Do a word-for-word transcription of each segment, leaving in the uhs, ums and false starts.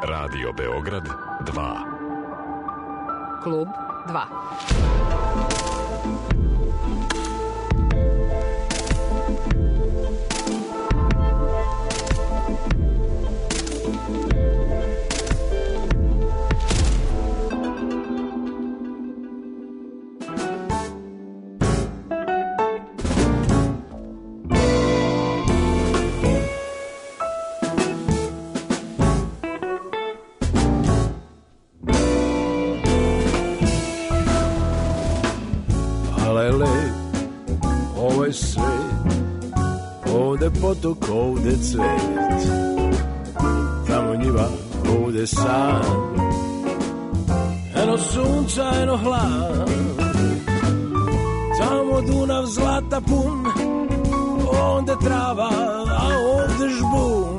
Radio Beograd dva. Klub dva. Potok, ovde cvet, tamo njiva, ovde san, eno sunca, eno hlad, tamo Dunav zlata pun, ovde trava, a ovde žbun,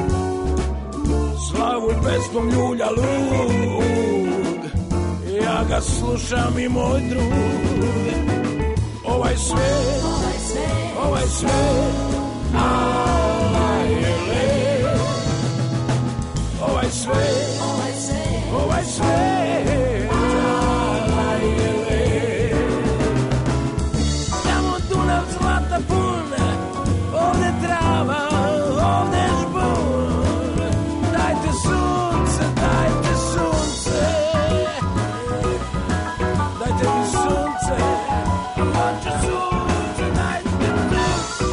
slavu pesmom ljulja lug, ja ga slušam i moj drug, ovaj svet, ovaj svet, Allah je lep, ovaj svet, ovaj svet, Allah je lep. Tamo Dunav zlata pun, ovde trava, ovde žbun, dajte sunce, dajte sunce, dajte mi sunce, hoću sunce, dajte mi sunce.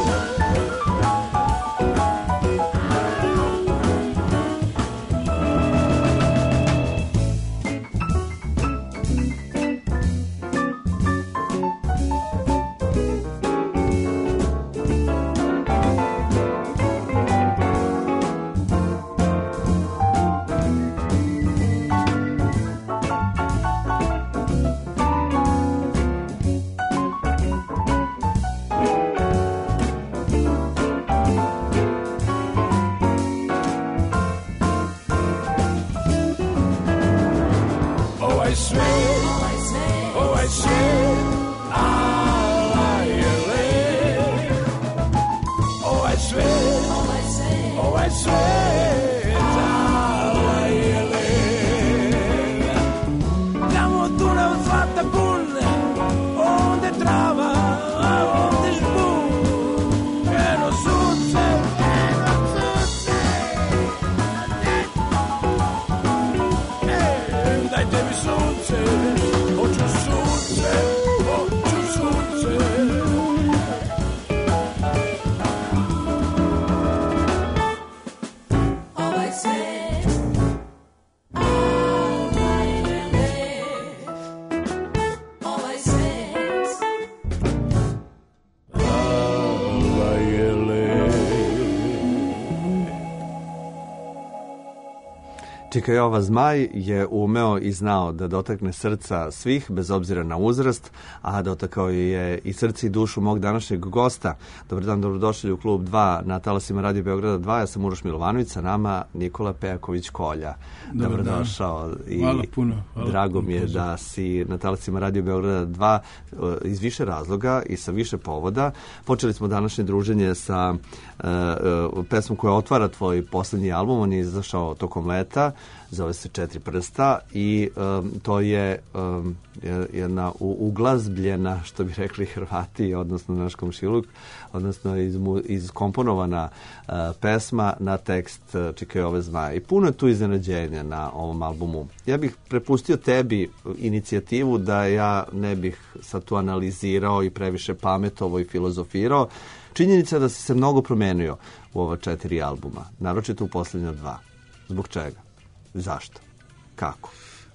Čika Jova Zmaj je umeo i znao da dotakne srca svih, bez obzira na uzrast, a dotakao je i srce i dušu mog današnjeg gosta. Dobar dan, dobrodošli u Klub dva na talasima Radio Beograda dva. Ja sam Uroš Milovanović, sa nama Nikola Pejaković-Kolja. Dobrodošao. Hvala puno. Hvala drago mi je puno. Da si na talasima Radio Beograda dva iz više razloga i sa više povoda. Počeli smo današnje druženje sa uh, uh, pesmom koja otvara tvoj poslednji album. On je izašao tokom leta. Zove se Četiri prsta i um, to je um, jedna uglazbljena, što bi rekli Hrvati, odnosno naš komšiluk, odnosno iz, izkomponovana uh, pesma na tekst uh, Čika Jove Zmaja. I puno je tu iznenađenja na ovom albumu. Ja bih prepustio tebi inicijativu da ja ne bih sad tu analizirao i previše pametovo i filozofirao. Činjenica da si se mnogo promenio u ova četiri albuma, naročito u posljednja dva. Zbog čega? Zašto? Kako?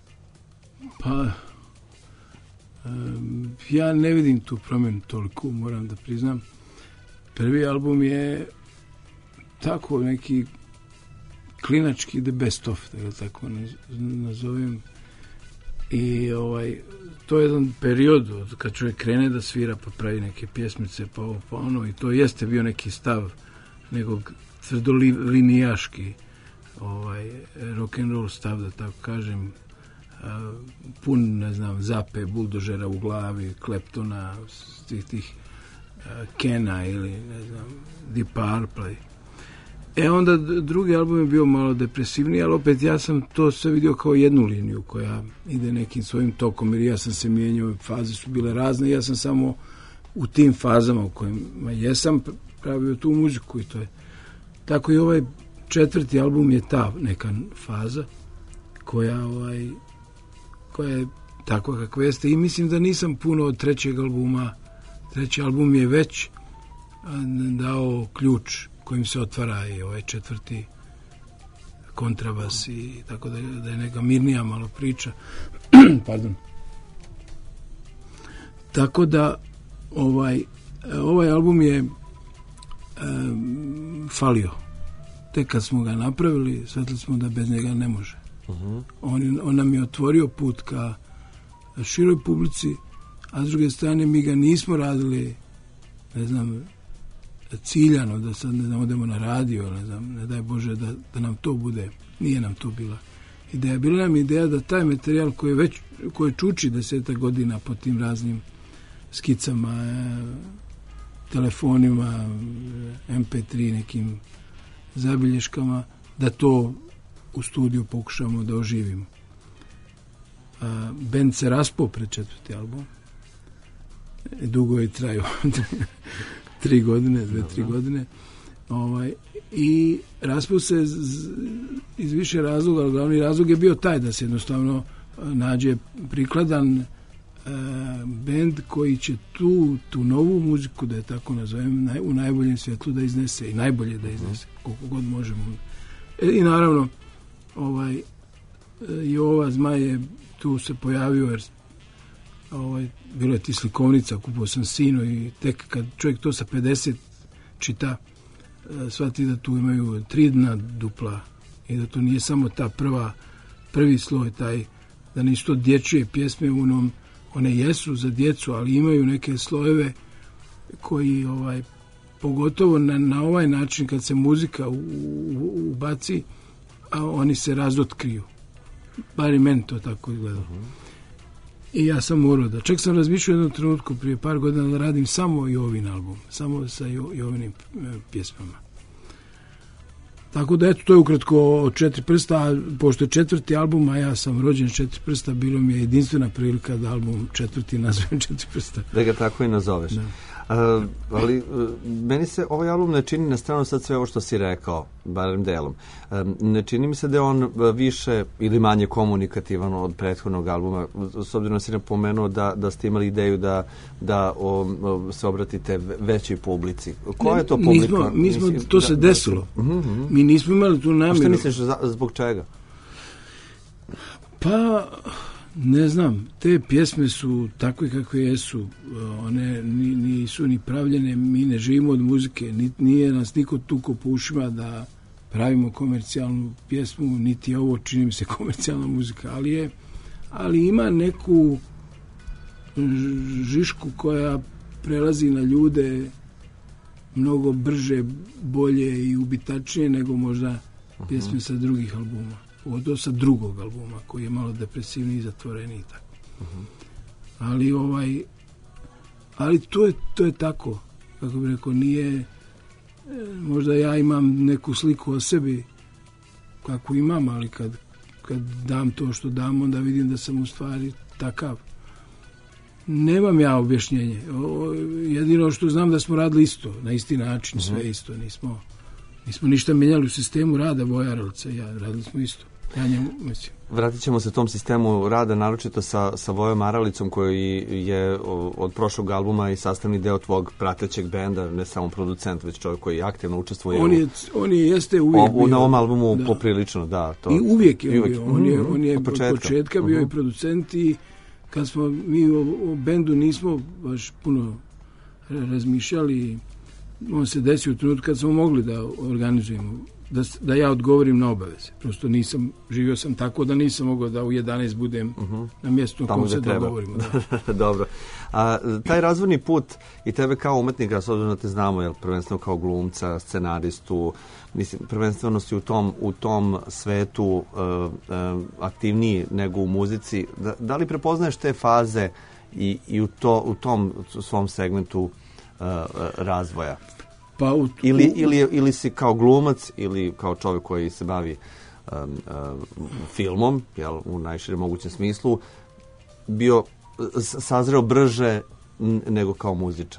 Pa, um, ja ne vidim tu promjenu toliko, moram da priznam. Prvi album je tako neki klinački the best of, da ga tako nazovem. I ovaj, to je jedan period od kad čovjek krene da svira pa pravi neke pjesmice pa ovo pa ono i to jeste bio neki stav nekog tvrdolinijaški ovaj, rock'n'roll stav, da tako kažem, a, pun, ne znam, Zape, Buldožera u glavi, Kleptona, tih, tih a, Kena ili, ne znam, Deep Purple. E onda drugi album je bio malo depresivniji, ali opet ja sam to sve vidio kao jednu liniju koja ide nekim svojim tokom, jer ja sam se mijenjao, faze su bile razne, ja sam samo u tim fazama u kojima jesam pravio tu muziku i to je. Tako i ovaj četvrti album je ta neka faza koja, ovaj, koja je takva kakva jeste i mislim da nisam puno od trećeg albuma. Treći album je već dao ključ kojim se otvara i ovaj četvrti kontrabas i tako da, da je neka mirnija malo priča. Pardon. Tako da ovaj, ovaj album je um, falio. Tek kad smo ga napravili, shvatili smo da bez njega ne može. Uh-huh. On, on nam je otvorio put ka široj publici, a s druge strane mi ga nismo radili, ne znam, ciljano, da sad ne znam, odemo na radio, ne znam, ne daj Bože da, da nam to bude, nije nam to bila ideja. Bila nam ideja da taj materijal koji već, koji čuči deseta godina po tim raznim skicama, telefonima, em pe tri, nekim zabilješkama, da to u studiju pokušamo da oživimo. A, band se raspao pred četvrti album. Dugo je trajao. tri godine, dve, tri godine. Ovaj, i raspao se z, iz više razloga, ali glavni razlog je bio taj da se jednostavno nađe prikladan e, bend koji će tu, tu novu muziku, da je tako nazovem, naj, u najboljem svjetlu da iznese i najbolje da iznese, koliko god možemo. E, I naravno, ovaj, i ova Zmaj je tu se pojavio, jer ovaj, bilo je ti slikovnica, kupio sam Sino i tek kad čovjek to sa pedeset čita, shvati da tu imaju tri dna dupla i da to nije samo ta prva, prvi sloj, taj, da nisu to dječje pjesme u onom, one jesu za djecu, ali imaju neke slojeve koji, ovaj, pogotovo na, na ovaj način kad se muzika u, u, ubaci, a oni se razotkriju. Bar i meni to tako izgleda. Uh-huh. I ja sam morao da... Čak sam razmišljao jednom trenutku prije par godina da radim samo Jovin album. Samo sa jo, Jovinim pjesmama. Tako da, eto, to je ukratko od Četiri prsta, a pošto je četvrti album, a ja sam rođen Četiri prsta, bilo mi je jedinstvena prilika da album četvrti nazovem Četiri prsta. Da ga tako i nazoveš. Da. Uh, ali uh, meni se ovaj album ne čini, na stranu sad sve ovo što si rekao, barem delom, um, ne čini mi se da je on više ili manje komunikativan od prethodnog albuma, s obzirom da si napomenuo da, da ste imali ideju da, da o, o, se obratite većoj publici. Koja je to publika? Mi smo, mi smo to se desilo. Da, uh-huh, uh-huh. Mi nismo imali tu namjeru. A šta misliš, zbog čega? Pa... Ne znam, te pjesme su takve kakve jesu, one nisu ni pravljene, mi ne živimo od muzike, nije nas niko tuko po ušima da pravimo komercijalnu pjesmu, niti ovo čini mi se komercijalna muzika, ali je, ali ima neku žišku koja prelazi na ljude mnogo brže, bolje i ubitačnije nego možda pjesme sa drugih albuma. Od sa drugog albuma, koji je malo depresivniji i zatvoreniji. Tako. Uh-huh. Ali ovaj ali to je, to je tako. Kako bih rekao, nije... Možda ja imam neku sliku o sebi kako imam, ali kad, kad dam to što dam, onda vidim da sam u stvari takav. Nemam ja objašnjenje. O, jedino što znam da smo radili isto, na isti način, uh-huh. sve isto. Nismo, nismo ništa menjali u sistemu rada Voja Aralica. Ja, radili smo isto. Ja njemu, mislim. Vratit ćemo se tom sistemu rada, naročito sa, sa Vojom Aralicom, koji je od prošlog albuma i sastavni deo tvog pratećeg benda, ne samo producent, već čovjek koji aktivno učestvuje. On je, on je jeste uvijek o, bio. Na ovom albumu da. Poprilično, da. To, I uvijek je uvijek. bio. On je, on je od početka, od početka bio uh-huh. i producent i kad smo mi o, o bendu nismo baš puno razmišljali, on se desio u trenutku kad smo mogli da organizujemo Da, da ja odgovorim na obaveze. Prosto nisam, živio sam tako da nisam mogao da u jedanaest budem uh-huh. na mjestu u kojem se dogovorimo. Da. Dobro. A, taj razvojni put i tebe kao umetnika, s obzirom da te znamo, jel, prvenstveno kao glumca, scenaristu, mislim, prvenstveno si u tom, u tom svetu uh, uh, aktivniji nego u muzici. Da, da li prepoznaješ te faze i, i u, to, u tom svom segmentu uh, razvoja? Pa u, ili, ili, ili si kao glumac ili kao čovjek koji se bavi um, um, filmom, jel, u najširem mogućem smislu, bio sazreo brže nego kao muzičar?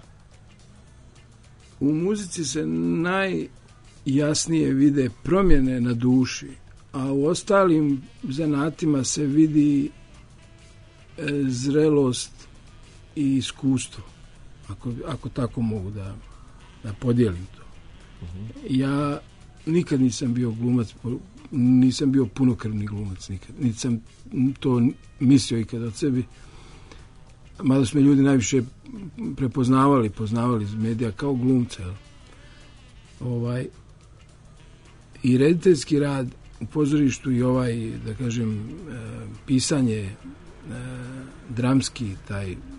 U muzici se najjasnije vide promjene na duši, a u ostalim zanatima se vidi e, zrelost i iskustvo, ako, ako tako mogu da, da podijelim to. Uh-huh. Ja nikad nisam bio glumac, nisam bio punokrvni glumac, nikad. Niti sam to mislio ikad od sebi. Mada su me ljudi najviše prepoznavali, poznavali iz medija kao glumca. Ovaj, i rediteljski rad u pozorištu i ovaj, da kažem, e, pisanje e, dramski, taj e,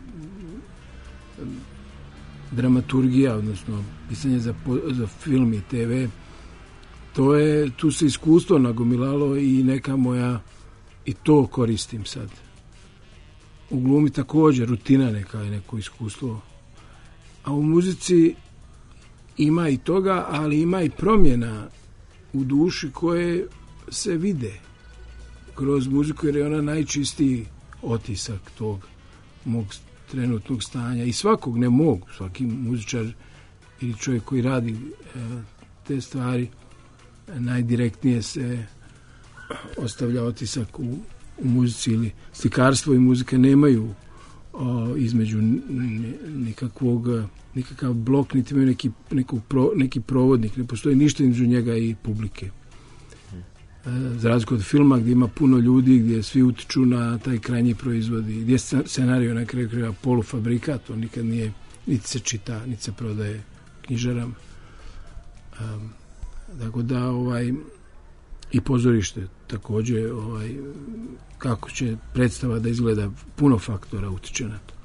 dramaturgija, odnosno pisanje za, za film i te ve, to je, tu se iskustvo nagomilalo i neka moja, i to koristim sad. U glumi također, rutina neka je neko iskustvo. A u muzici ima i toga, ali ima i promjena u duši koje se vide kroz muziku, jer je ona najčistiji otisak tog mog trenutnog stanja. I svakog, ne mogu, svaki muzičar ili čovjek koji radi e, te stvari, najdirektnije se ostavlja otisak u u muzici, ili slikarstvo i muzika nemaju o, između nikakvog, nikakav blok, niti imaju neki, nekog pro, neki provodnik, ne postoji ništa između njega i publike. E, za razliku od filma gdje ima puno ljudi, gdje svi utiču na taj krajnji proizvod i gdje je scenarij na kraju krajeva polufabrikat, to nikad nije, niti se čita, niti se prodaje knjižarama. Um, tako da, ovaj, i pozorište također, ovaj, kako će predstava da izgleda, puno faktora utiče na to.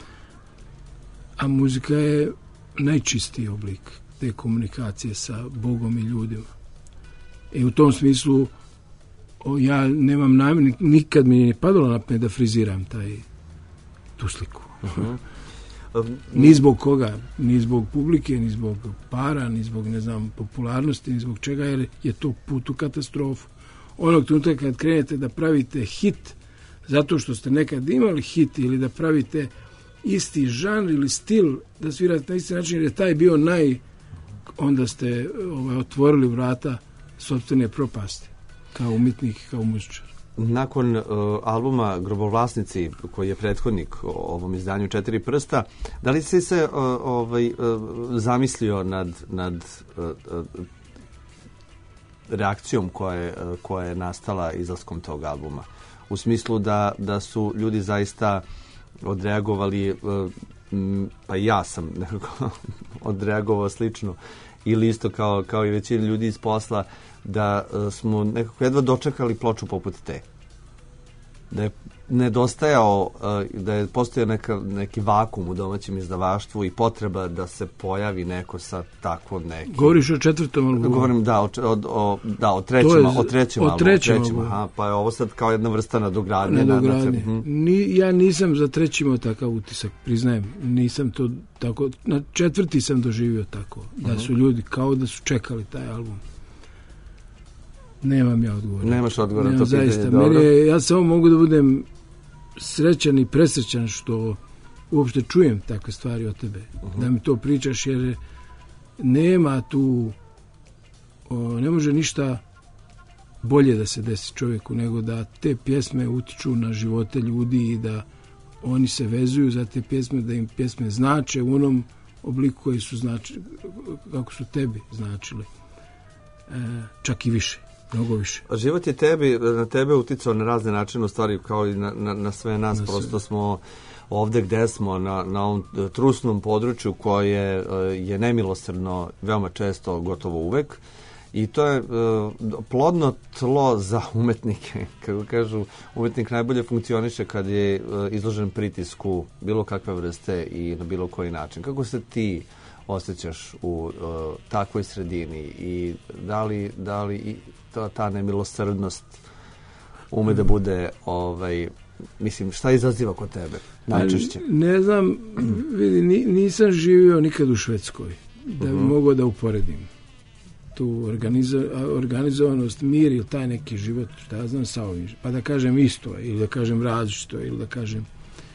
A muzika je najčistiji oblik te komunikacije sa Bogom i ljudima. I u tom smislu o, ja nemam namjer, nikad mi nije padalo na pamet da friziram taj, tu sliku. Uh-huh. Ni zbog koga, ni zbog publike, ni zbog para, ni zbog, ne znam, popularnosti, ni zbog čega, jer je to put u katastrofu. Onog trenutka kad krenete da pravite hit, zato što ste nekad imali hit, ili da pravite isti žanr ili stil, da svirate na isti način, jer je taj bio naj, onda ste ovaj, otvorili vrata sopstvene propasti, kao umjetnik, kao muzičar. Nakon uh, albuma Grobovlasnici, koji je prethodnik ovom izdanju Četiri prsta, da li si se uh, ovaj, uh, zamislio nad, nad uh, uh, reakcijom koja je, uh, koja je nastala izlaskom tog albuma? U smislu da, da su ljudi zaista odreagovali, uh, m, pa ja sam nekako odreagovao slično, ili isto kao, kao i većina ljudi iz posla, da uh, smo nekako jedva dočekali ploču poput te. Da je nedostajao, uh, da je postojao neka, neki vakum u domaćem izdavaštvu i potreba da se pojavi neko sa takvom nekim... Govoriš o četvrtom albumu? Govorim, da, o, o, da, o trećem, je, o trećem o albumu. Trećem trećem, aha, pa je ovo sad kao jedna vrsta nadogradnje. Nadogradnje. Na, na, Ni, ja nisam za treći imao takav utisak, priznajem. Nisam to tako... Na četvrti sam doživio tako. Da uh-huh. su ljudi kao da su čekali taj album. Nemam ja odgovor. Nemaš odgovor na Nemam, to pitanje. zaista. Meni je, ja samo mogu da budem srećan i presrećan što uopšte čujem takve stvari od tebe. Uh-huh. Da mi to pričaš, jer nema tu, o, ne može ništa bolje da se desi čovjeku nego da te pjesme utiču na živote ljudi i da oni se vezuju za te pjesme, da im pjesme znače u onom obliku koji su značili, kako su tebi značile. E, čak i više. Mnogo više. Život je tebi, na tebe uticao na razne načine, u stvari kao i na, na, na sve nas. Na Prosto sve. Smo ovdje gde smo, na, na ovom trusnom području koje je nemilosrdno veoma često, gotovo uvek. I to je uh, plodno tlo za umetnike. Kako kažu, umetnik najbolje funkcioniše kad je uh, izložen pritisku bilo kakve vrste i na bilo koji način. Kako se ti osjećaš u uh, takvoj sredini i da li, da li i ta, ta nemilosrdnost ume da bude, ovaj, mislim, šta izaziva kod tebe najčešće? Ne znam, vidi, nisam živio nikad u Švedskoj. da bi uh-huh. mogao da uporedim tu organizo, organizovanost, mir ili taj neki život, šta ja znam, sa ovim. Pa da kažem isto, ili da kažem različito, ili da kažem...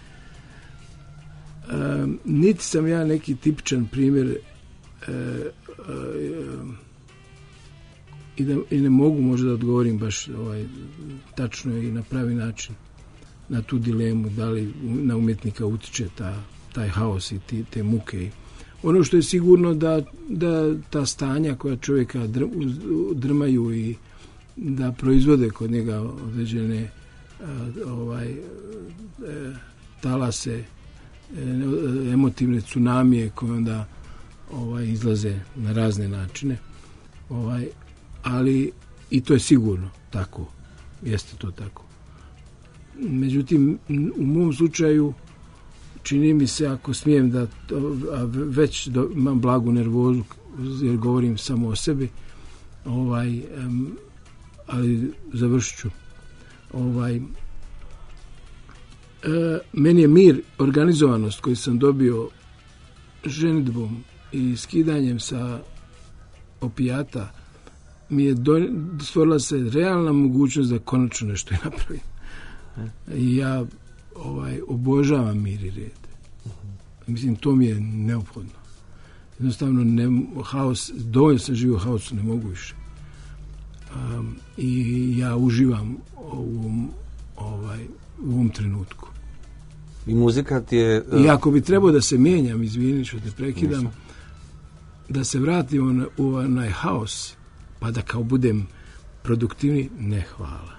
Um, niti sam ja neki tipičan primjer uh, uh, i, da, i ne mogu možda da odgovorim baš ovaj, tačno i na pravi način na tu dilemu, da li na umjetnika utiče ta, taj haos i ti, te muke. Ono što je sigurno da, da ta stanja koja čovjeka dr, drmaju i da proizvode kod njega određene uh, ovaj, uh, talase, emotivne tsunamije koje onda ovaj, izlaze na razne načine. Ovaj, ali i to je sigurno tako. Jeste to tako. Međutim, u mom slučaju čini mi se, ako smijem da a već do, imam blagu nervozu jer govorim samo o sebi, ovaj, um, ali završit ću. Ovaj, E, meni je mir, organizovanost koju sam dobio ženidbom i skidanjem sa opijata, mi je do, stvorila se realna mogućnost da konačno nešto napravim. I ja ovaj, obožavam mir i red. Mislim, to mi je neophodno. Jednostavno, ne, haos, dovoljno sam živio u haosu, ne mogu više. Um, I ja uživam u ovaj, u ovom trenutku. I muzika ti je... Uh... I ako bi trebao da se mijenjam, izvini što te prekidam, Nisam. da se vratim na, u onaj haos, pa da kao budem produktivni, ne, hvala.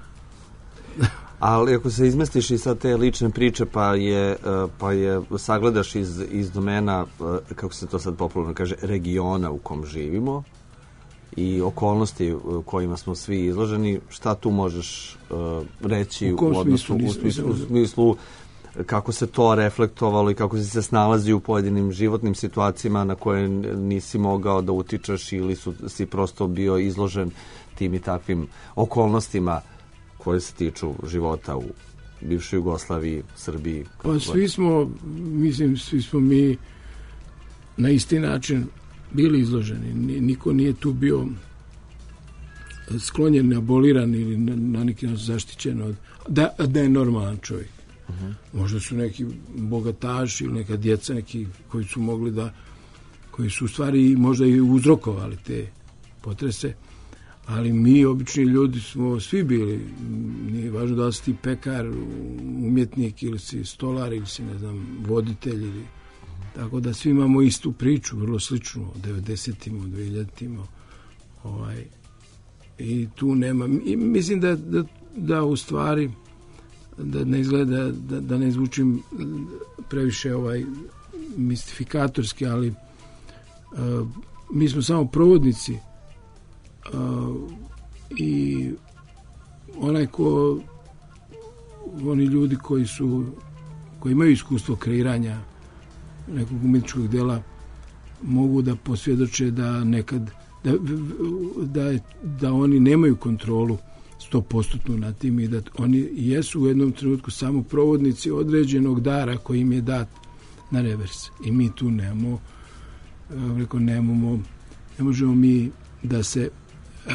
Ali ako se izmestiš i sad te lične priče, pa je, pa je sagledaš iz, iz domena, kako se to sad popularno kaže, regiona u kom živimo i okolnosti kojima smo svi izloženi, šta tu možeš uh, reći u, u odnosu, smislu, u smislu, u smislu kako se to reflektovalo i kako si se snalazio u pojedinim životnim situacijama na koje nisi mogao da utičeš ili su, si prosto bio izložen tim i takvim okolnostima koje se tiču života u bivšoj Jugoslaviji, Srbiji. Pa svi smo, mislim, svi smo mi na isti način bili izloženi. Niko nije tu bio sklonjen, aboliran ili na, na neki način zaštićen od, da, da je normalan čovjek. Uh-huh. Možda su neki bogataši ili neka djeca neki koji su mogli da, koji su u stvari možda i uzrokovali te potrese, ali mi obični ljudi smo svi bili, nije važno da li si ti pekar, umjetnik ili si stolar ili si, ne znam, voditelj ili, tako da svi imamo istu priču, vrlo sličnu, o devedesetim, o dvehiljaditim, ovaj, i tu nema, i mislim da, da, da u stvari da ne izgleda, da, da ne zvučim previše ovaj mistifikatorski, ali uh, mi smo samo provodnici uh, i onaj ko oni ljudi koji su koji imaju iskustvo kreiranja nekog umjetničkog dela mogu da posvjedoče da nekad da, da, da oni nemaju kontrolu sto posto nad tim i da oni jesu u jednom trenutku samo provodnici određenog dara koji im je dat na revers. I mi tu nemamo, rekao, nemamo, ne možemo mi da se uh,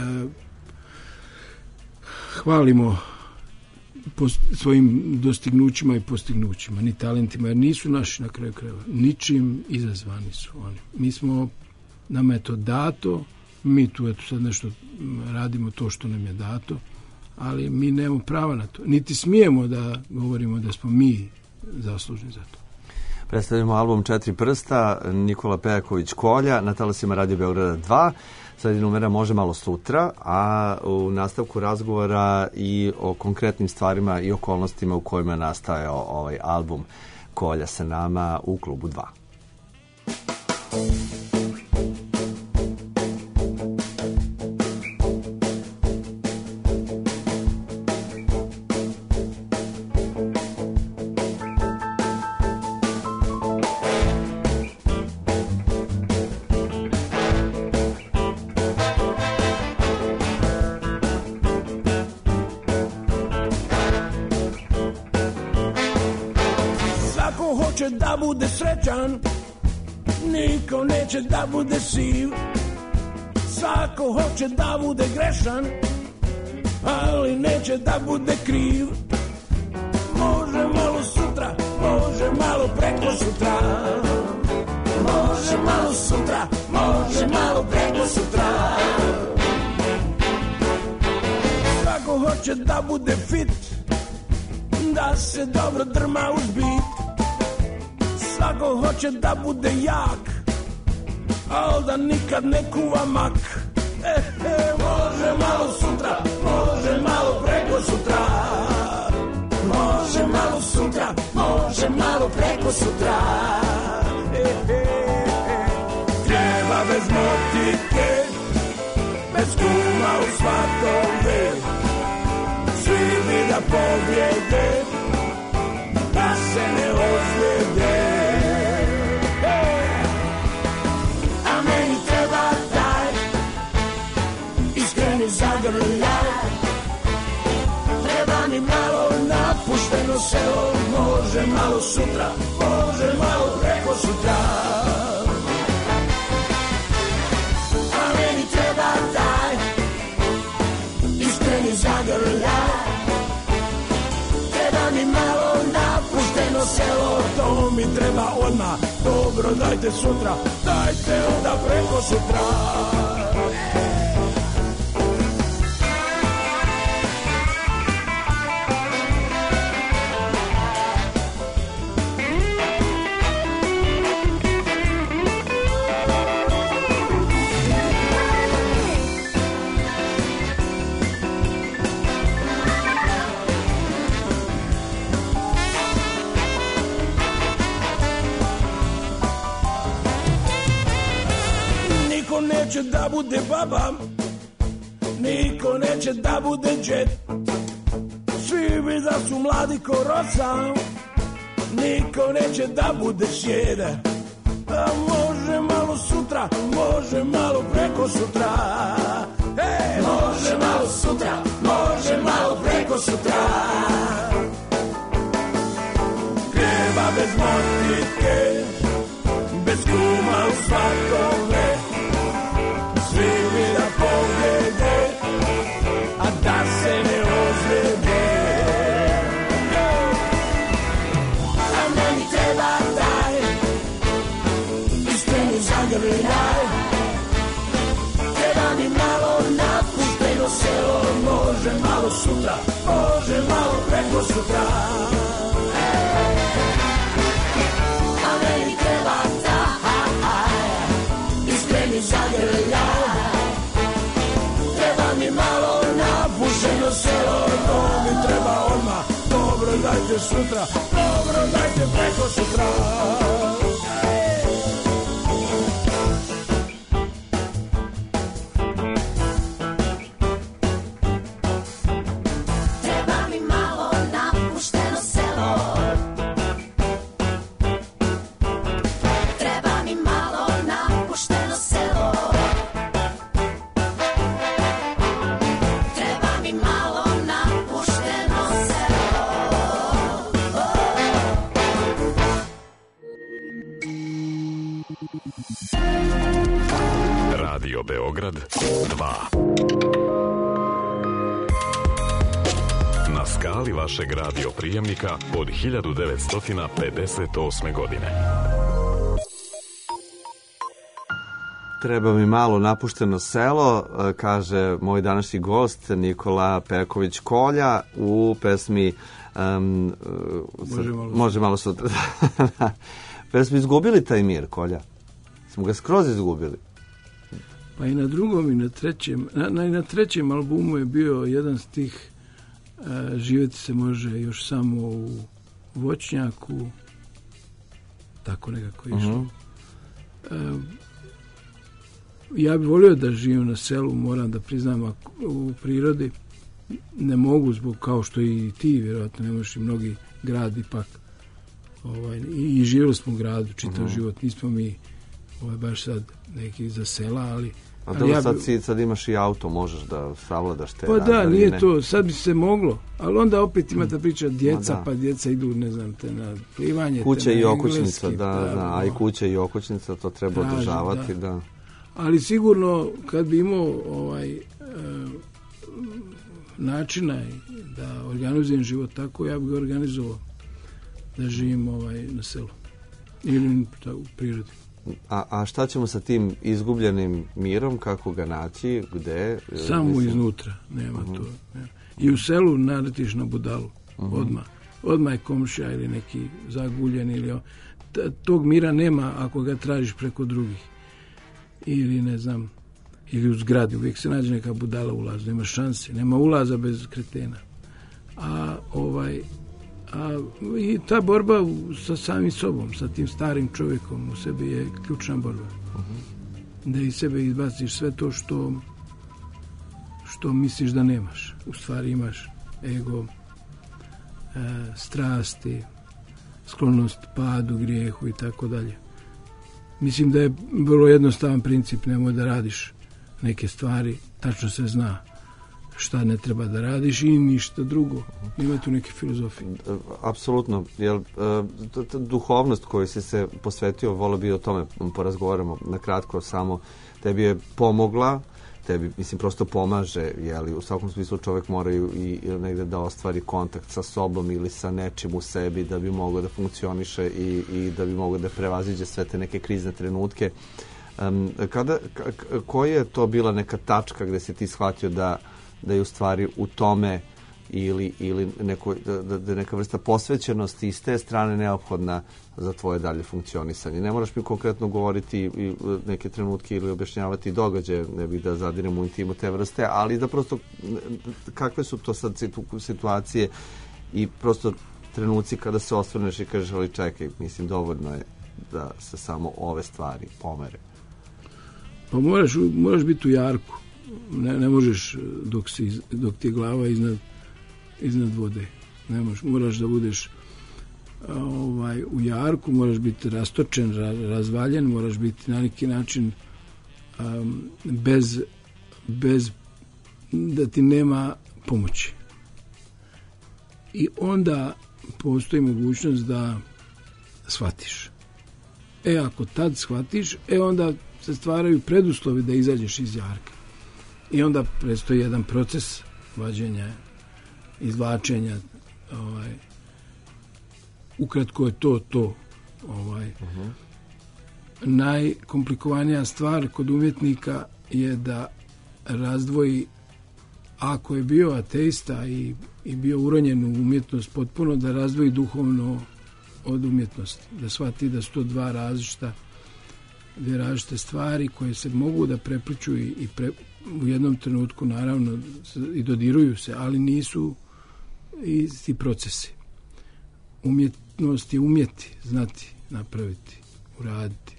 hvalimo po svojim dostignućima i postignućima, ni talentima, jer nisu naši na kraju krajeva. Ničim izazvani su oni. Mi smo, nama je to dato, mi tu eto sad nešto radimo to što nam je dato, ali mi nemamo prava na to. Niti smijemo da govorimo da smo mi zaslužni za to. Predstavljamo album Četiri prsta, Nikola Pejaković Kolja, na talasima Radio Beograda dva. Sledi numera Može malo sutra, a u nastavku razgovora i o konkretnim stvarima i okolnostima u kojima je nastajao ovaj album Kolja sa nama u klubu dva. Da bude srećan, niko neće da bude siv, svako hoće da bude grešan, ali neće da bude kriv. Može malo sutra, može malo preko sutra, može malo sutra, može malo preko sutra. Svako hoće da bude fit, da se dobro drma uz bit. Svako hoće da bude jak, al da nikad ne kuva mak. E, e, može malo sutra, može malo preko sutra, može malo sutra, može malo preko sutra. E, e, e. Treba bez motike, bez kuma u svatove, svi bi da pobjede, da se ne ozljede. A meni treba taj iskreni zagrljaj, treba mi malo napušteno selo, može malo sutra, može malo preko sutra. A meni treba taj iskreni zagrljaj, treba mi malo napušteno selo, to mi treba odmah, dobro dajte sutra, dajte onda preko sutra. Neće da bude baba, niko neće da bude džet, svi bi da su mladi ko rosa, niko neće da bude sjede. A može malo sutra, može malo preko sutra, e, može malo sutra, može malo preko sutra. Treba bez motike, bez kuma u svatove, svi bi da pobjede, a da se ne ozljede. A meni treba taj iskreni zagrljaj, treba mi malo napušteno selo, može malo sutra, može malo preko sutra. A meni treba taj iskreni zagrljaj, treba mi malo napušteno selo, to mi treba odmah, dobro dajte sutra, dobro dajte preko sutra. Treba mi malo napušteno selo, treba mi malo napušteno selo, treba mi malo napušteno selo. Radio Beograd dva. Na skali vašeg radio prijemnika od hiljadu devetsto pedeset osme godine. Treba mi malo napušteno selo, kaže moj današnji gost Nikola Peković Kolja u pesmi um, Može malo, može malo sutra. Pesmi izgubili taj mir, Kolja? Smo ga skroz izgubili. Pa i na drugom i na trećem, na, na, na trećem albumu je bio jedan stih uh, živjeti se može još samo u voćnjaku, tako nekako išlo. Uh-huh. Uh, ja bih volio da živim na selu, moram da priznam, ako, u prirodi ne mogu zbog, kao što i ti vjerojatno ne možeš, i mnogi grad ipak ovaj, i, i živjeli smo u gradu čitav uh-huh. život, nismo mi ovaj, baš sad neki za sela, ali A da ja sad, bi... si, sad imaš i auto, možeš da savladaš te... Pa da, nije to, sad bi se moglo, ali onda opet ima ta priča djeca, da. Pa djeca idu, ne znam, te na plivanje, kuća te na i okućnica, da, da, da, a i kuća i okućnica, to treba traži, održavati, da. da. Ali sigurno, kad bi imao ovaj, e, načina da organizujem život tako, ja bih ga organizovao da živim ovaj, na selu ili u prirodi. A, a šta ćemo sa tim izgubljenim mirom, kako ga naći, gde? Samo mislim... iznutra, nema uh-huh. to. Nema. I u selu naletiš na budalu, uh-huh. odmah. Odmah je komšija ili neki zaguljen ili... T- tog mira nema ako ga tražiš preko drugih. Ili ne znam, ili u zgradi, uvijek se nađe neka budala ulaza, nema šanse, nema ulaza bez kretena. A ovaj... A i ta borba sa samim sobom, sa tim starim čovjekom u sebi je ključna borba. Uh-huh. Da iz sebe izbaciš sve to što što misliš da nemaš. U stvari imaš ego, e, strasti, sklonost padu, grijehu i tako dalje. Mislim da je vrlo jednostavan princip, nemoj da radiš neke stvari, tačno se zna šta ne treba da radiš i ništa drugo. Ima tu neke filozofije. Apsolutno. Jel, duhovnost koju si se posvetio, volio bi o tome porazgovaramo na kratko, samo tebi je pomogla, tebi, mislim, prosto pomaže, jeli, u svakom smislu čovjek mora i, i negde da ostvari kontakt sa sobom ili sa nečim u sebi da bi mogao da funkcioniše i, i da bi mogao da prevaziđe sve te neke krizne trenutke. Um, kada, k- koja je to bila neka tačka gde si ti shvatio da da je u stvari u tome ili, ili neko, da, da je neka vrsta posvećenosti i s te strane neophodna za tvoje dalje funkcionisanje. Ne moraš mi konkretno govoriti i neke trenutke ili objašnjavati događaje, ne bih da zadiremo u intimu te vrste, ali da prosto kakve su to sad situacije i prosto trenuci kada se osvrneš i kažeš, ali čekaj, mislim, dovoljno je da se samo ove stvari pomere. Pa moraš, moraš biti u jarku. Ne, ne možeš dok, si, dok ti je glava iznad, iznad vode. Ne možeš, moraš da budeš ovaj, u jarku, moraš biti rastočen, ra, razvaljen, moraš biti na neki način um, bez, bez da ti nema pomoći. I onda postoji mogućnost da shvatiš. E, ako tad shvatiš, e onda se stvaraju preduslovi da izađeš iz jarka. I onda predstoji jedan proces vađenja, izvlačenja. Ovaj, ukratko je to to. Ovaj. Uh-huh. Najkomplikovanija stvar kod umjetnika je da razdvoji, ako je bio ateista i, i bio uronjen u umjetnost potpuno, da razdvoji duhovno od umjetnosti. Da shvati da su to dva različita, dvije različite stvari koje se mogu da prepliču i, i pre, u jednom trenutku naravno i dodiruju se, ali nisu isti procesi. Umjetnost je umjeti, znati, napraviti, uraditi.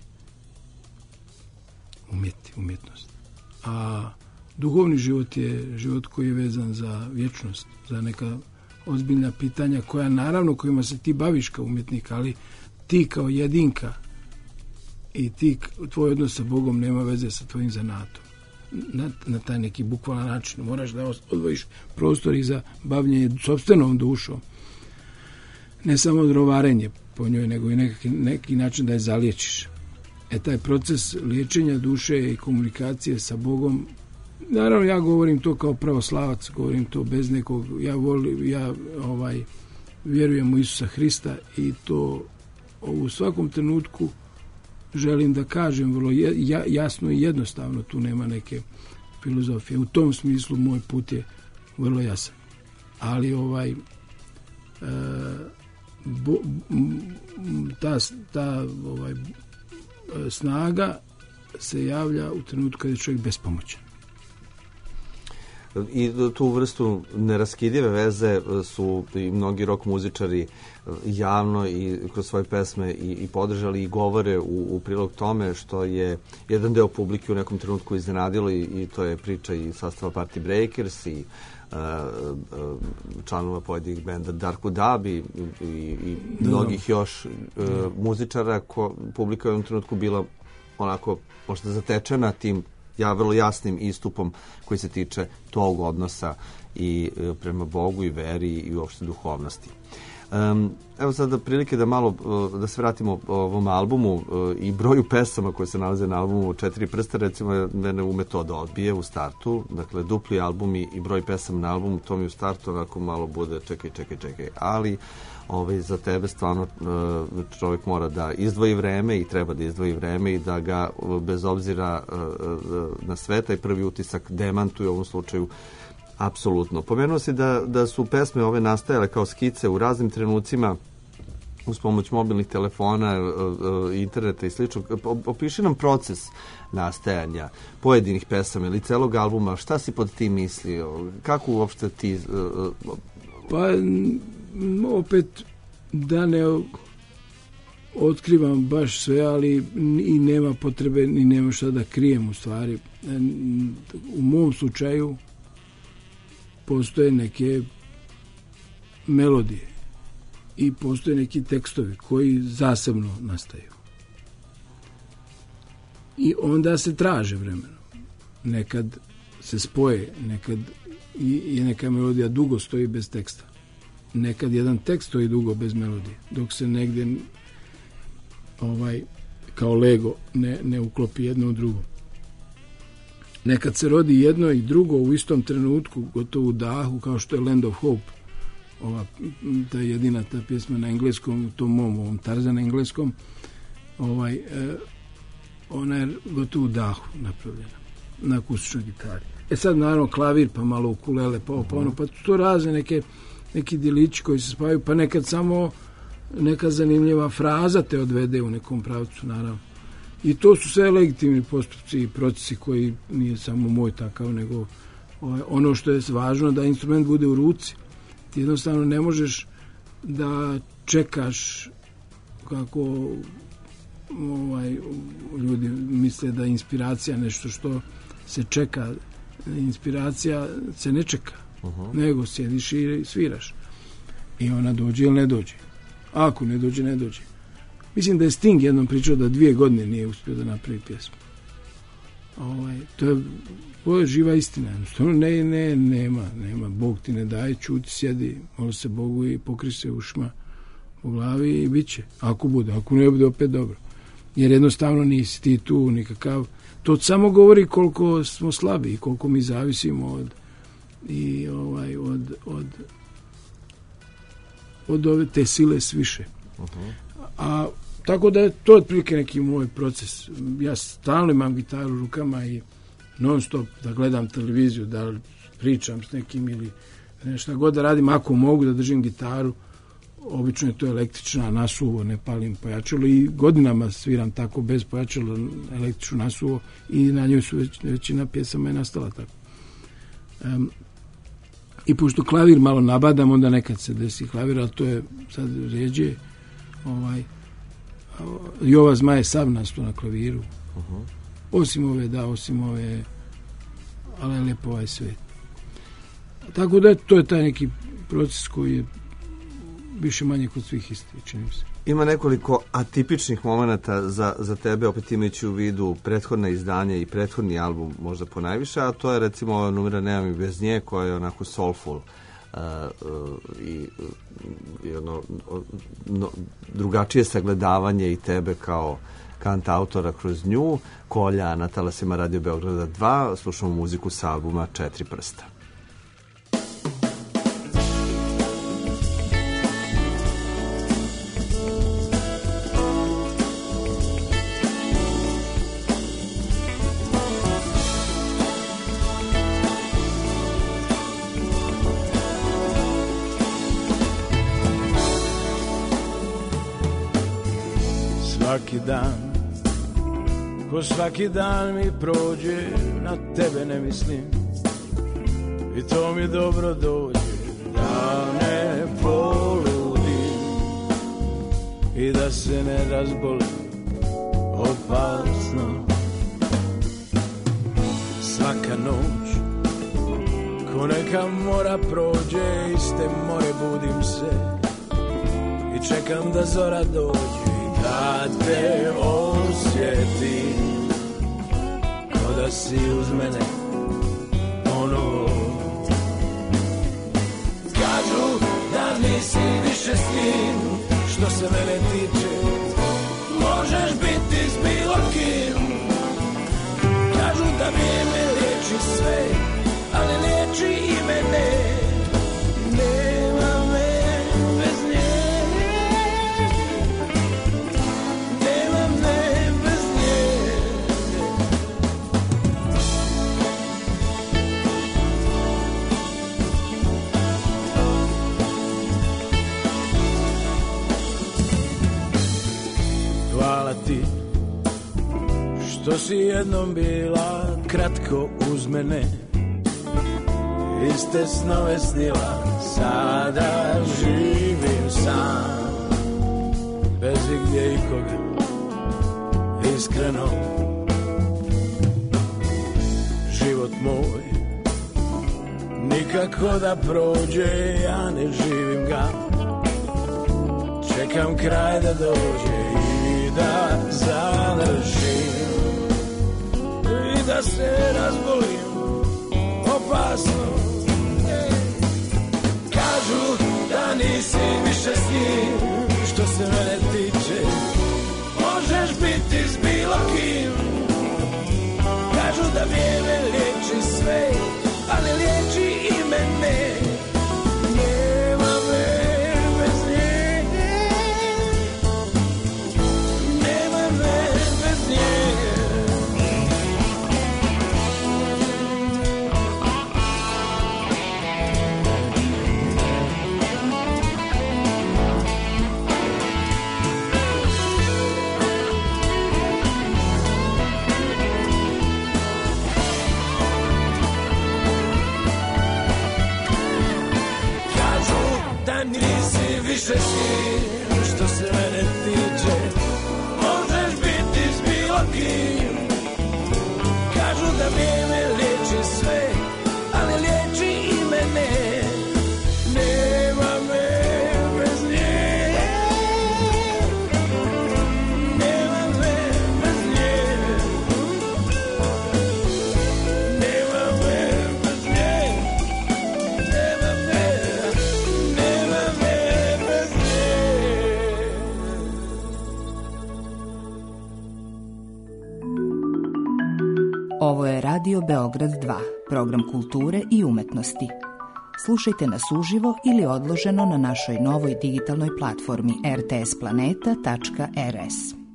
Umjeti, umjetnost. A duhovni život je život koji je vezan za vječnost, za neka ozbiljna pitanja koja naravno kojima se ti baviš kao umjetnik, ali ti kao jedinka i ti, tvoj odnos sa Bogom nema veze sa tvojim zanatom. Na, na taj neki bukvalan način. Moraš da odvojiš prostor i za bavljenje sopstvenom dušom. Ne samo drovarenje po njoj, nego i neki, neki način da je zaliječiš. E taj proces liječenja duše i komunikacije sa Bogom, naravno ja govorim to kao pravoslavac, govorim to bez nekog, ja volim, ja ovaj, vjerujem u Isusa Hrista i to u svakom trenutku želim da kažem vrlo jasno i jednostavno, tu nema neke filozofije. U tom smislu moj put je vrlo jasan. Ali ovaj e, bo, ta, ta ovaj, snaga se javlja u trenutku kada je čovjek bespomoćan. I tu vrstu neraskidive veze su i mnogi rock muzičari javno i kroz svoje pesme i, i podržali i govore u, u prilog tome, što je jedan deo publike u nekom trenutku iznenadilo i, i to je priča i sastava Party Breakers i uh, uh, članova pojedinih benda Darku Dab i, i, i mnogih još uh, muzičara ko publika je u jednom trenutku bila onako možda zatečena tim ja vrlo jasnim istupom koji se tiče tog odnosa i e, prema Bogu i veri i uopšte duhovnosti. Um, evo sada prilike da malo da se vratimo ovom albumu i broju pesama koje se nalaze na albumu Četiri prsta. Recimo, mene ume to da odbije u startu, dakle dupli albumi i broj pesama na albumu, to mi u startu onako malo bude čekaj, čekaj, čekaj, ali ovaj, za tebe stvarno čovjek mora da izdvoji vreme i treba da izdvoji vreme i da ga bez obzira na sve taj prvi utisak demantuje u ovom slučaju. Apsolutno. Pomenuo si da, da su pesme ove nastajale kao skice u raznim trenucima uz pomoć mobilnih telefona, interneta i slično. Opiši nam proces nastajanja pojedinih pesama ili celog albuma. Šta si pod tim mislio? Kako uopšte ti... Pa, opet, da ne otkrivam baš sve, ali i nema potrebe, ni nema šta da krijem u stvari. U mom slučaju postoje neke melodije i postoje neki tekstovi koji zasebno nastaju. I onda se traže vremenom. Nekad se spoje, nekad i neka melodija dugo stoji bez teksta. Nekad jedan tekst stoji dugo bez melodije, dok se negde ovaj, kao Lego ne, ne uklopi jedno u drugo. Nekad se rodi jedno i drugo u istom trenutku, gotovo u dahu, kao što je Land of Hope. Ova, ta jedina ta pjesma na engleskom, u tom mom, ovom Tarzan na engleskom, ovaj, eh, ona je gotovo u dahu napravljena, na akustičnoj gitari. E sad, naravno, klavir, pa malo ukulele, pa pa ono, pa to razne neke, neki djelići koji se spavaju, pa nekad samo neka zanimljiva fraza te odvede u nekom pravcu, naravno. I to su sve legitimni postupci i procesi koji nije samo moj takav, nego ovaj, ono što je važno da instrument bude u ruci. Ti jednostavno ne možeš da čekaš kako ovaj, ljudi misle da je inspiracija nešto što se čeka. Inspiracija se ne čeka, uh-huh. nego sjediš i sviraš. I ona dođe ili ne dođe. A ako ne dođe, ne dođe. Mislim da je Sting jednom pričao da dvije godine nije uspio da napravi pjesmu. Ovaj, to, je, to je živa istina. Ne, ne, nema, nema. Bog ti ne daje, čuti, sjedi, moli se Bogu i pokri se ušima u glavi i bit će. Ako bude, ako ne bude, opet dobro. Jer jednostavno nisi ti tu nikakav. To samo govori koliko smo slabi i koliko mi zavisimo od i ovaj od od od ove te sile sviše. Uh-huh. A tako da je to otprilike neki moj proces. Ja stalno imam gitaru u rukama i non stop da gledam televiziju, da pričam s nekim ili nešto god da radim, ako mogu da držim gitaru. Obično je to električna, nasuvo, ne palim pojačalo i godinama sviram tako bez pojačala električnu nasuvo i na njoj su već, većina pjesama je nastala tako. Um, I pošto klavir malo nabadam, onda nekad se desi klavir, ali to je sad rijeđe. Ovaj, Jova Zmaje sav nastao na klaviru. Uh-huh. Osim ove, da, osim ove, ali je lepo ovaj svet. Tako da to je taj neki proces koji je više manje kod svih isti, činim se. Ima nekoliko atipičnih momenata za, za tebe, opet imajući u vidu prethodna izdanja i prethodni album možda ponajviše, a to je recimo ova numera Nemam i bez nje, koja je onako soulful uh, uh, i, i ono, no, drugačije sagledavanje i tebe kao kantautora kroz nju. Kolja na talasima Radio Beograda dva, slušamo muziku sa albuma Četiri prsta. Svaki dan, ko svaki dan mi prođe, na tebe ne mislim i to mi dobro dođe, da ne poludim i da se ne razbolim opasno. Svaka noć, ko neka mora prođe, iste more budim se i čekam da zora dođe. Kad te osjetim, ko da bila si uz mene ono. Kažu da nisi više s njim, što se mene tiče možeš biti s bilo kim. Kažu da vrijeme liječi sve, ali liječi i mene. Nema me bez nje, nema me bez nje. Hvala ti što si jednom bila kratko uz mene, iste snove snila, sada živim sam, bez igdje ikoga, iskreno. Život moj nikako da prođe, ja ne živim ga, čekam kraj da dođe i da završim i da se razbolim opasno. Kažu da nisi više s njim, što se mene tiče možeš biti s bilo kim. Kažu da vrijeme liječi sve, ali liječi i mene. Nema me bez nje, nema me bez nje. Više si, što se mene tiče možeš biti s bilo kim. Kažu da vrijeme liječi sve, ali liječi i mene. Nema me bez nje, nema me bez nje, nema me bez nje, nema me, nema me. Ovo je Radio Beograd dva, program kulture i umetnosti. Slušajte nas uživo ili odloženo na našoj novoj digitalnoj platformi er te es planeta tačka er es.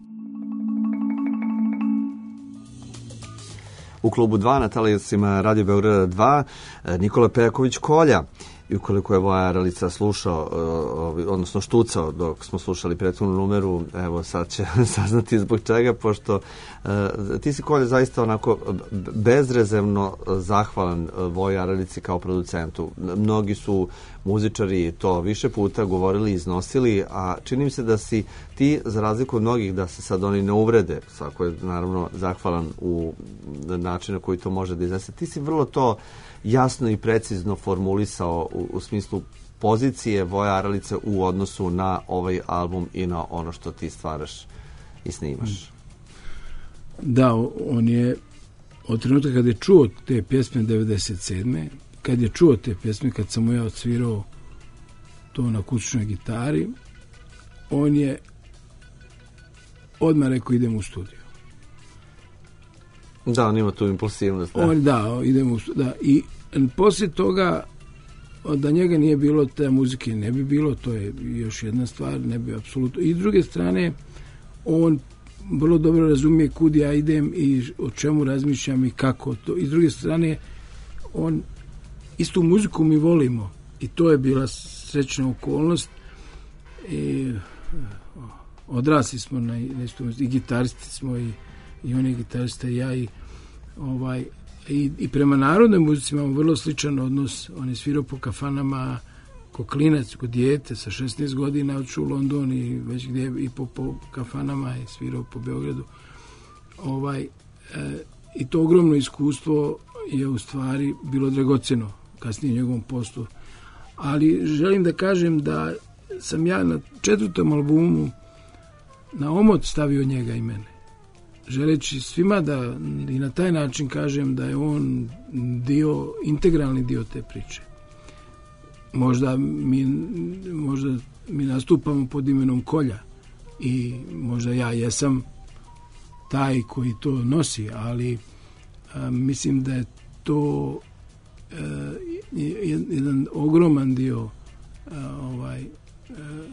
U klubu dva na talijacima Radio Beograda dva Nikola Pejaković Kolja. I ukoliko je Voja Aralica slušao, odnosno štucao dok smo slušali prethodnu numeru, evo sad će saznati zbog čega, pošto uh, ti si, Kolja, zaista onako bezrezervno zahvalan Voji Aralici kao producentu. Mnogi su muzičari to više puta govorili i iznosili, a čini mi se da si ti, za razliku od mnogih, da se sad oni ne uvrede, svako je naravno zahvalan u načinu koji to može da iznese, ti si vrlo to jasno i precizno formulisao u, u smislu pozicije Voje Aralice u odnosu na ovaj album i na ono što ti stvaraš i snimaš. Da, on je od trenutka kad je čuo te pjesme devedeset sedme kad je čuo te pjesme, kad sam mu ja odsvirao to na akustičnoj gitari, on je odmah rekao idem u studiju. Da, on ima tu impulsivnost. Da, on, da idemo u studiju. Da. I poslije toga, da njega nije bilo, te muzike ne bi bilo, to je još jedna stvar, ne bi apsolutno. I s druge strane, on vrlo dobro razumije kud ja idem i o čemu razmišljam i kako to. I s druge strane, on istu muziku mi volimo i to je bila srećna okolnost. I odrasli smo na, na istu muziku, i gitaristi smo i, i on je gitarista i ja i ovaj i, i prema narodnoj muzici imamo vrlo sličan odnos. On je svirao po kafanama ko klinac, ko dijete sa šesnaest godina, odšao u London i već gdje i po, po kafanama i svirao po Beogradu. Ovaj, e, i to ogromno iskustvo je u stvari bilo dragoceno kasnije u njegovom poslu. Ali želim da kažem da sam ja na četvrtom albumu na omot stavio njega i mene. želeći svima da i na taj način kažem da je on dio, integralni dio te priče. Možda mi, možda mi nastupamo pod imenom Kolja i možda ja jesam taj koji to nosi, ali a, mislim da je to a, jedan ogroman dio a, ovaj a,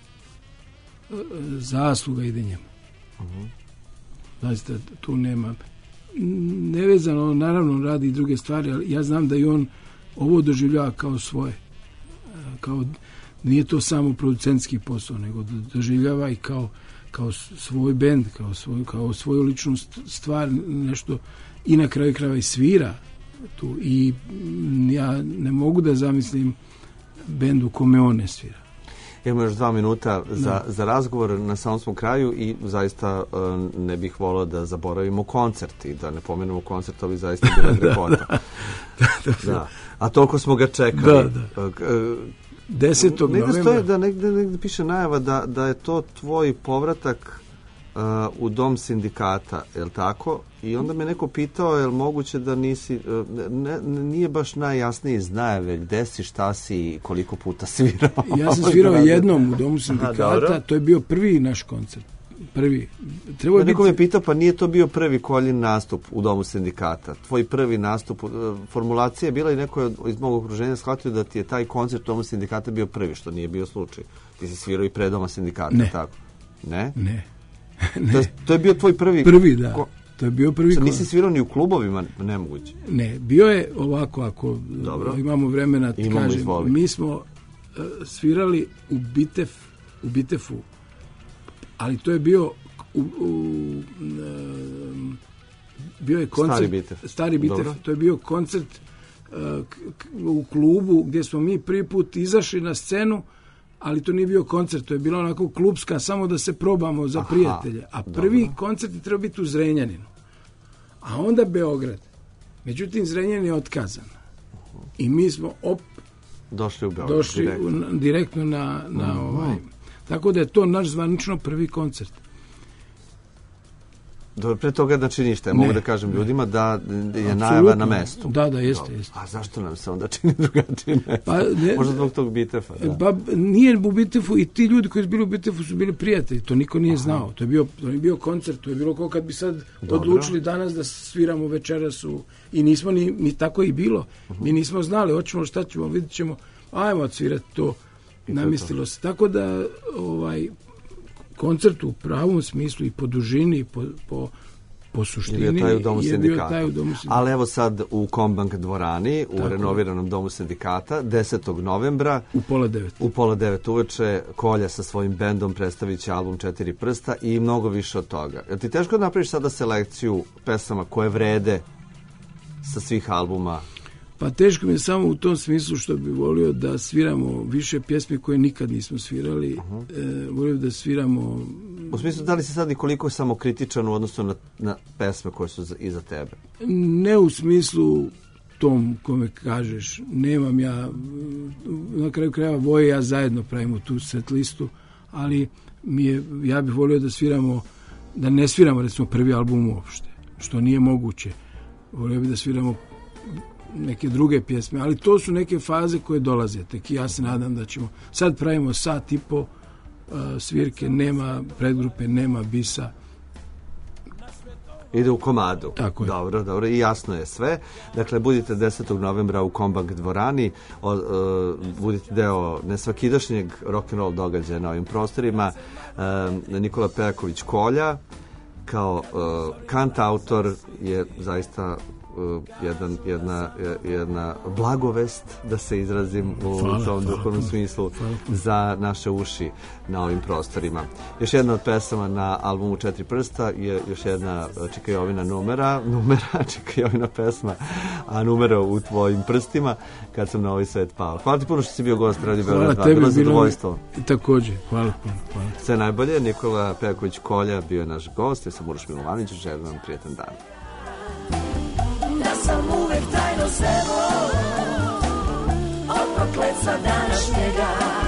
zasluga ide njemu. Uh-huh. Zaista tu nema nevezano, naravno on radi i druge stvari, ali ja znam da i on ovo doživljava kao svoje, kao nije to samo producentski posao, nego doživljava i kao, kao svoj bend, kao svoju, kao svoju ličnu stvar, nešto, i na kraju krajeva i svira tu, i ja ne mogu da zamislim bend u kome on ne svira. Imamo još dva minuta za, za razgovor, na samom smo kraju i zaista uh, ne bih volao da zaboravimo koncert i da ne pomenemo koncert, to bi zaista bila grepota. da, da, da. Da. A toliko smo ga čekali. Da, da. Uh, desetog novembra. Stoje da negde, negde piše najava da, da je to tvoj povratak uh, u dom sindikata, je li tako? I onda me neko pitao, je li moguće da nisi, ne, nije baš najjasnije iz najave gde si, šta si i koliko puta svirao. Ja sam svirao jednom u domu sindikata. Aha, to je bio prvi naš koncert. Prvi. Trebao je neko biti... me pitao, pa nije to bio prvi Koljin nastup u domu sindikata. Tvoj prvi nastup, formulacija je bila i neko iz mog okruženja shvatio da ti je taj koncert u domu sindikata bio prvi, što nije bio slučaj. Ti si svirao i pre doma sindikata, ne. Tako? Ne? Ne. ne. To, je, to je bio tvoj prvi... Prvi, da. Ko... To je bio prvi. Sad nisi svirao ni u klubovima, nemoguće. Ne, bio je ovako, ako Dobro. imamo vremena, ti Imamo, kažem, izvoli. mi smo uh, svirali u Bitef, u Bitefu, ali to je bio u, u, um, bio je koncert, Stari Bitef, Stari Bitef. Dobro. To je bio koncert uh, k, k, u klubu gdje smo mi prvi put izašli na scenu, ali to nije bio koncert, to je bila onako klubska, samo da se probamo za Aha, prijatelje. A prvi dobro. koncert je trebao biti u Zrenjaninu. A onda Beograd. Međutim, Zrenjanin je otkazan. I mi smo op došli u Beograd. Došli direktno, u, direktno na, na mm. ovaj. Tako da je to naš zvanično prvi koncert. Dobro, pre toga znači ništa. Ja mogu da kažem ljudima da je Absolutno. najava na mestu. Da, da, jeste, jeste. A zašto nam se onda čini drugačije mesto? Pa, ne, Možda zbog tog Bitefa. Da. Pa nije u Bitefu i ti ljudi koji su bili u Bitefu su bili prijatelji. To niko nije Aha. znao. To je bio, to je bio koncert. To je bilo kao kad bi sad Dobro. odlučili danas da sviramo večeras u... I nismo ni, ni tako i bilo. Uh-huh. Mi nismo znali, hoćemo šta ćemo, vidjet ćemo. Ajmo odsvirati to. I namistilo se. Tako da ovaj... koncert u pravom smislu i po dužini i po, po, po suštini je bio taj u domu sindikata. Ali evo sad u Kombank dvorani, u Tako. renoviranom domu sindikata, desetog novembra u pola devet. U pola devet uveče Kolja sa svojim bendom predstavit će album Četiri prsta i mnogo više od toga. Jel ti teško da napraviš sada selekciju pesama koje vrede sa svih albuma? Pa teško mi je samo u tom smislu što bi volio da sviramo više pjesme koje nikad nismo svirali. Uh-huh. E, volio da sviramo... U smislu, da li si sad i koliko samokritičan u odnosu na, na pesme koje su iza tebe? Ne u smislu tom kome kažeš. Nemam ja... Na kraju krajeva Voje ja zajedno pravimo tu set listu, ali mi je, ja bih volio da sviramo, da ne sviramo recimo prvi album uopšte, što nije moguće. Volio bih da sviramo neke druge pjesme, ali to su neke faze koje dolaze, tek ja se nadam da ćemo, sad pravimo sat i po uh, svirke, nema predgrupe, nema bisa. Ide u komadu. Tako je. Dobro, dobro, i jasno je sve. Dakle, budite desetog novembra u Kombank dvorani, o, uh, budite deo nesvakidašnjeg rock'n'roll događaja na ovim prostorima. Uh, Nikola Pejaković Kolja, kao uh, kantautor, je zaista jedan, jedna, jedna blagovest, da se izrazim u hvala, tom duhovnom smislu, hvala. Za naše uši na ovim prostorima. Još jedna od pesama na albumu Četiri prsta je još jedna Čikajovina numera, numera Čikajovina pesma, a numera u tvojim prstima, Kad sam na ovaj svet pao. Hvala ti puno što si bio gost Radio Beograd dva. Bilo zadovoljstvo. Također, hvala puno. Hvala. Sve najbolje. Nikola Pejaković Kolja bio je naš gost. Ja sam Uroš Milovanović. Želim vam prijetan dan. Da sam uvek tajno sebo od prokletstva današnjega.